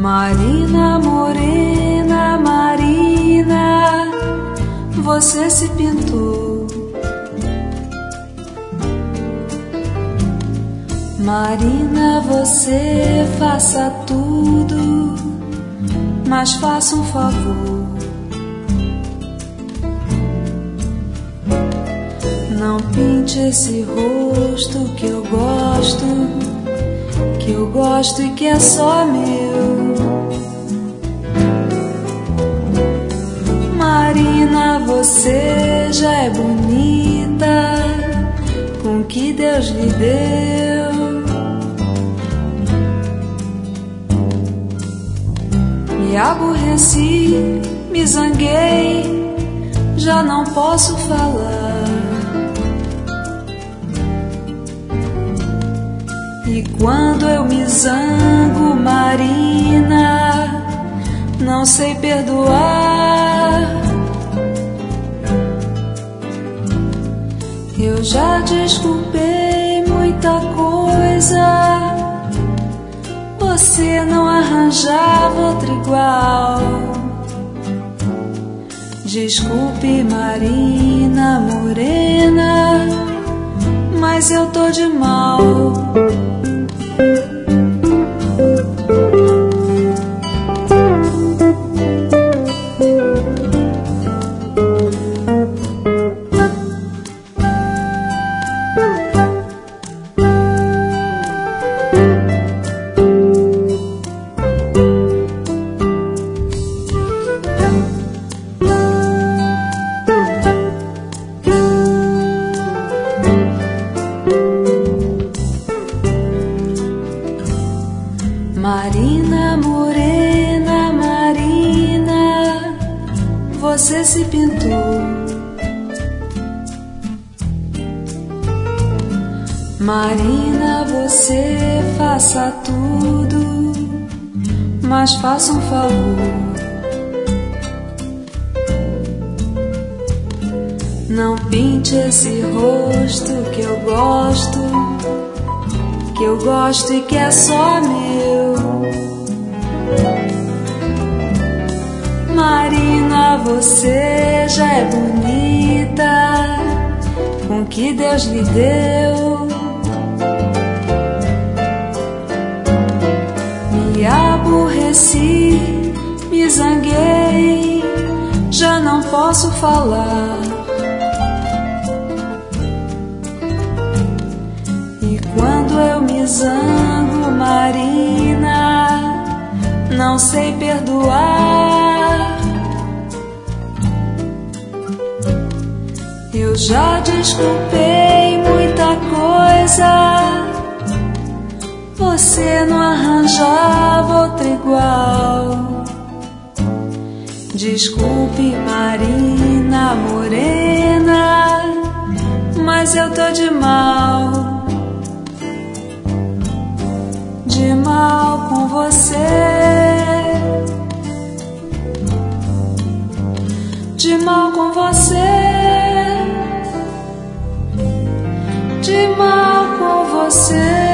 Marina, morena, Marina, você se pintou. Marina, você faça tudo, mas faça um favor. Não pinte esse rosto que eu gosto e que é só meu. Marina, você já é bonita com o que Deus lhe deu. Me aborreci, me zanguei, já não posso falar. E quando eu me zango, Marina, não sei perdoar. Eu já desculpei muita coisa, você não arranjava outra igual. Desculpe, Marina, morena, mas eu tô de mal. Marina, morena, Marina, você se pintou. Marina, você faça tudo, mas faça um favor. Não pinte esse rosto que eu gosto e que é só meu. Marina, você já é bonita com o que Deus lhe deu. Me aborreci, me zanguei, já não posso falar. E quando eu me zango, Marina, não sei perdoar. Eu já desculpei muita coisa, você não arranjava outra igual. Desculpe, Marina, morena, mas eu tô de mal. De mal com você, de mal com você, de mal com você.